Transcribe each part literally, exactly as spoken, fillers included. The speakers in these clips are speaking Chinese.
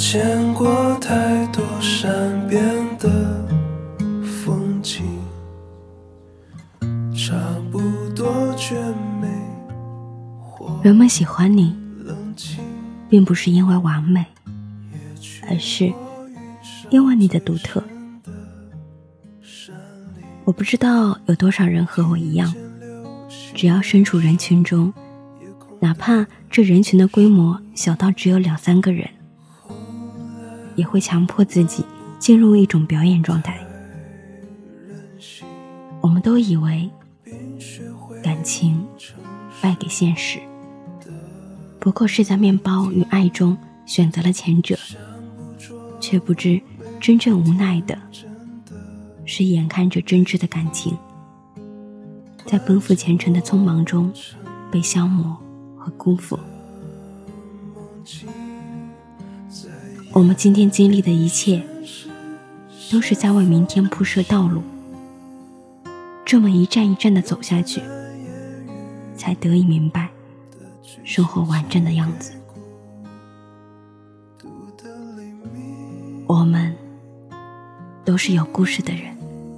见过太多善变的风景，差不多绝美。 人们喜欢你，并不是因为完美，而是因为你的独特。我不知道有多少人和我一样，只要身处人群中，哪怕这人群的规模小到只有两三个人，也会强迫自己进入一种表演状态。我们都以为感情败给现实，不过是在面包与爱中选择了前者，却不知真正无奈的是眼看着真挚的感情在奔赴前程的匆忙中被消磨和辜负。我们今天经历的一切都是在为明天铺设道路，这么一站一站地走下去，才得以明白生活完整的样子。我们都是有故事的人，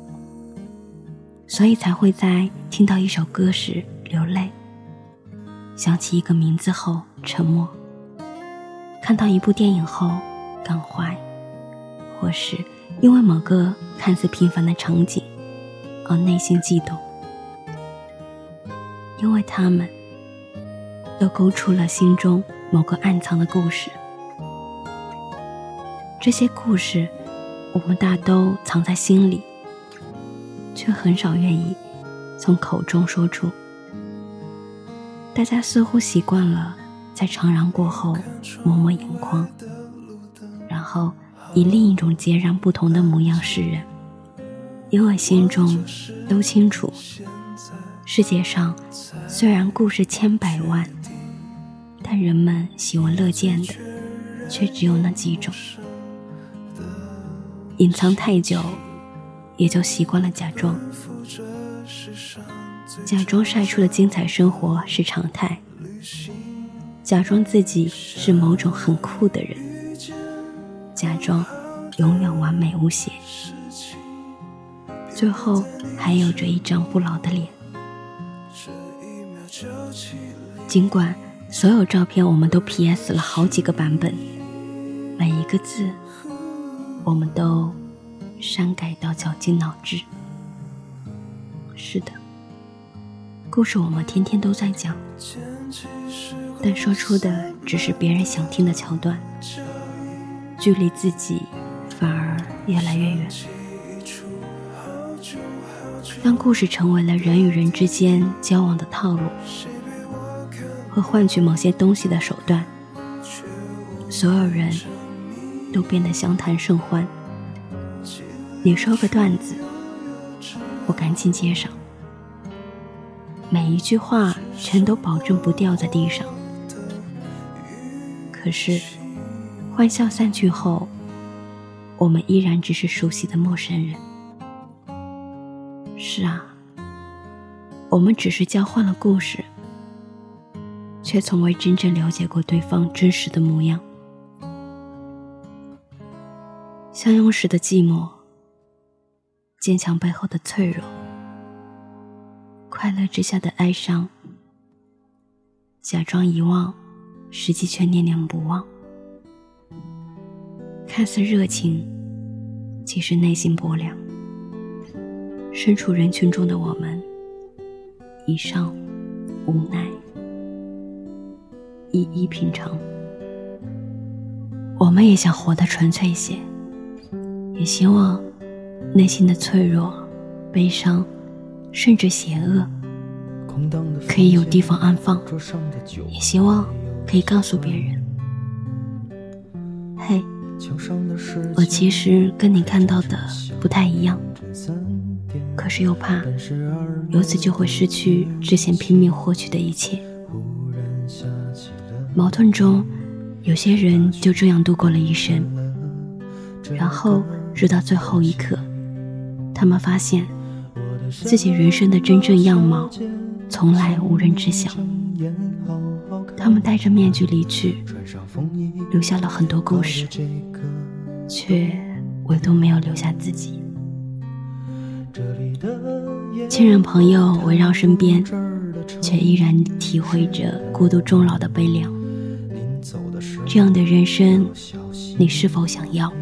所以才会在听到一首歌时流泪，想起一个名字后沉默，看到一部电影后感怀，或是因为某个看似平凡的场景而内心悸动。因为他们都勾出了心中某个暗藏的故事，这些故事我们大都藏在心里，却很少愿意从口中说出。大家似乎习惯了在长嚷过后抹抹眼眶，然后以另一种截然不同的模样示人，因为心中都清楚，世界上虽然故事千百万，但人们喜闻乐见的却只有那几种。隐藏太久，也就习惯了假装，假装晒出的精彩生活是常态，假装自己是某种很酷的人，假装永远完美无瑕，最后还有着一张不老的脸。尽管所有照片我们都 P S 了好几个版本，每一个字我们都删改到绞尽脑汁。是的，故事我们天天都在讲，但说出的只是别人想听的桥段，距离自己反而越来越远。当故事成为了人与人之间交往的套路和换取某些东西的手段，所有人都变得相谈甚欢。你说个段子，我赶紧接上，每一句话全都保证不掉在地上。可是欢笑散去后，我们依然只是熟悉的陌生人。是啊，我们只是交换了故事，却从未真正了解过对方真实的模样。相拥时的寂寞，坚强背后的脆弱，快乐之下的哀伤，假装遗忘，实际却念念不忘。看似热情，其实内心薄凉。身处人群中的我们，以上无奈，一一品尝。我们也想活得纯粹些，也希望内心的脆弱、悲伤，甚至邪恶，可以有地方安放，也希望可以告诉别人，嘿，我其实跟你看到的不太一样，可是又怕由此就会失去之前拼命获取的一切。矛盾中，有些人就这样度过了一生，然后直到最后一刻，他们发现自己人生的真正样貌从来无人知晓。他们戴着面具离去， 留下了很多故事，却唯独没有留下自己。亲人朋友围绕身边，却依然体会着孤独终老的悲凉。这样的人生，你是否想要？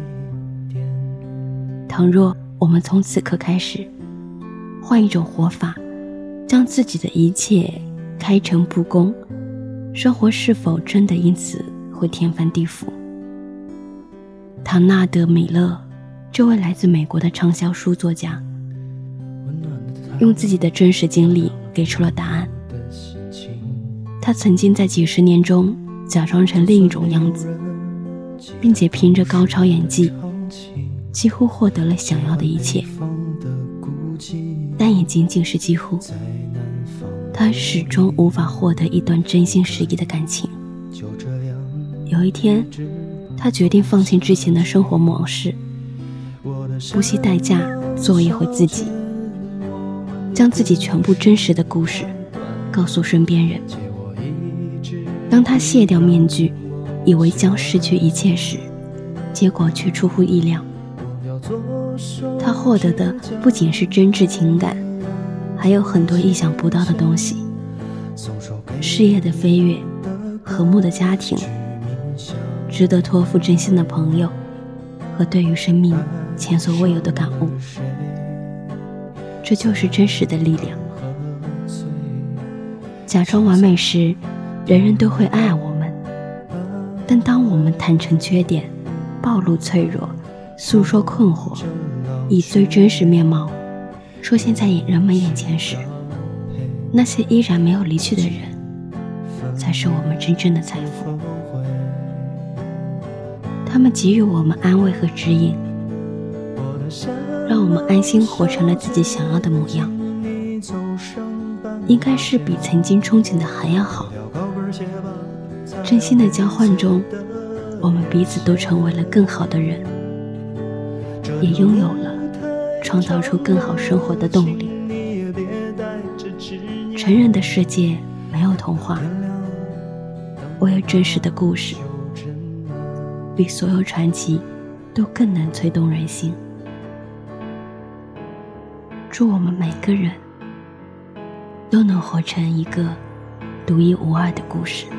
倘若我们从此刻开始换一种活法，将自己的一切开诚布公，生活是否真的因此会天翻地覆？唐纳德·米勒这位来自美国的畅销书作家，用自己的真实经历给出了答案。他曾经在几十年中假装成另一种样子，并且凭着高超演技几乎获得了想要的一切，但也仅仅是几乎。他始终无法获得一段真心实意的感情。有一天，他决定放弃之前的生活模式，不惜代价做一回自己，将自己全部真实的故事告诉身边人。当他卸掉面具，以为将失去一切时，结果却出乎意料。他获得的不仅是真挚情感，还有很多意想不到的东西：事业的飞跃，和睦的家庭，值得托付真心的朋友，和对于生命前所未有的感悟。这就是真实的力量。假装完美时，人人都会爱我们，但当我们坦诚缺点，暴露脆弱，诉说困惑，以最真实面貌出现在人们眼前时，那些依然没有离去的人，才是我们真正的财富。他们给予我们安慰和指引，让我们安心活成了自己想要的模样，应该是比曾经憧憬的还要好。真心的交换中，我们彼此都成为了更好的人，也拥有了创造出更好生活的动力。成人的世界没有童话，唯有真实的故事，比所有传奇都更能催动人心。祝我们每个人都能活成一个独一无二的故事。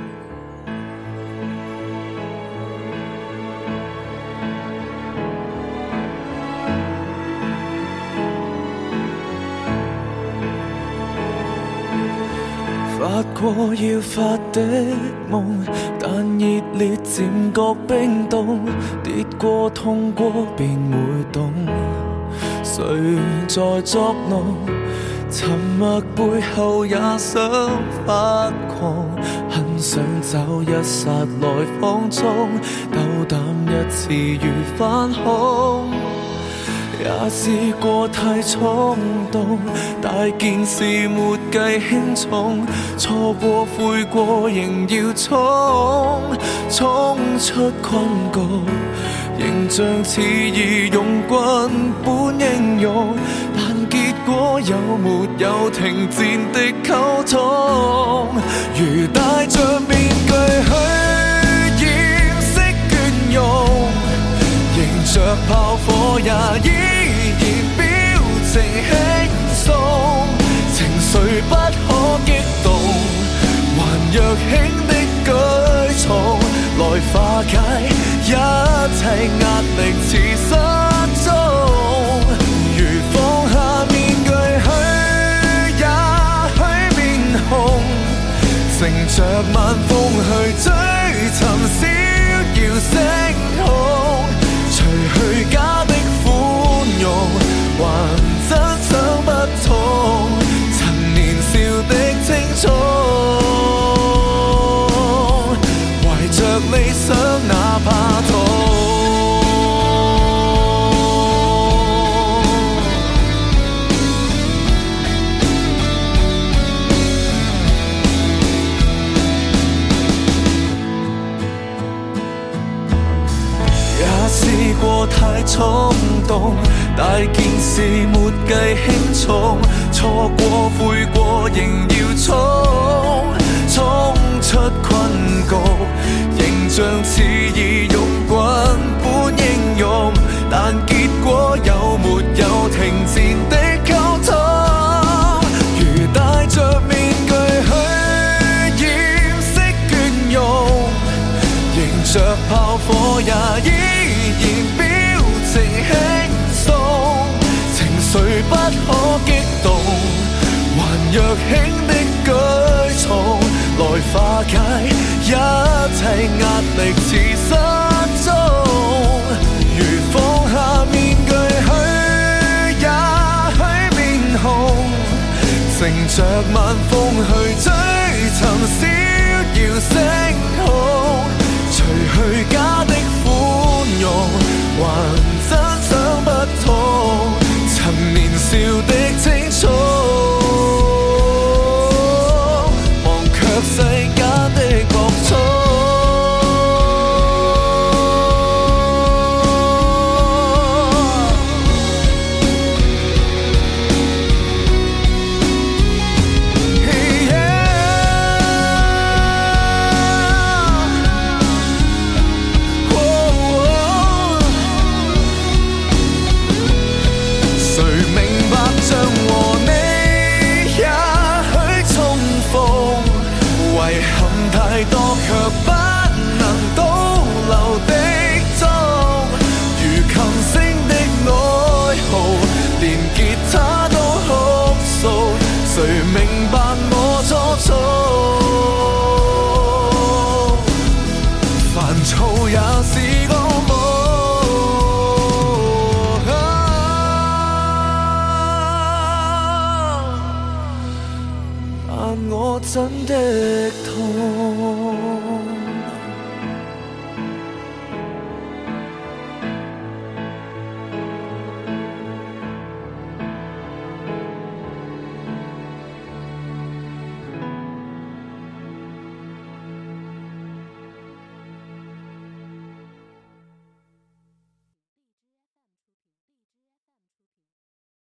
發過要發的夢，但熱烈漸覺冰凍，跌過痛過便會懂，誰在作弄？沉默背後也想發狂，很想找一剎來放縱，鬥膽一次如反恐。也試過太衝動，大件事沒計輕重，錯過悔過仍要衝，衝出困局，形象似義勇軍般英勇，但結果有沒有停戰的溝通？如戴着面具去掩飾倦容，迎着炮火也依然表情輕鬆，情緒不可激動，還若輕的舉措來化解一切壓力似失蹤。如放下面具去也許面紅，乘着晚風去追尋逍遙星空，除去假的寬容，還真想不通曾年少的青葱，懷着理想哪怕痛。試過太衝動，大件事沒計輕重，錯過悔過仍要衝，衝出困局，形象似以用棍般英勇，但結果有沒有停戰的溝通？如戴着面具去掩飾倦容，迎着炮火也依然表情輕鬆，情緒不可激動，還若輕的舉重，來化解一切壓力似失蹤。如放下面具去，也許面紅，乘着晚風去追尋逍遙星空，除去假的寬容，還真想不通曾年少的青蔥，忘卻世間的各種。太多卻不能倒流的鐘，如琴聲的哀號，連吉他都哭訴，誰明白我初衷？煩躁也是個夢，但我真的痛。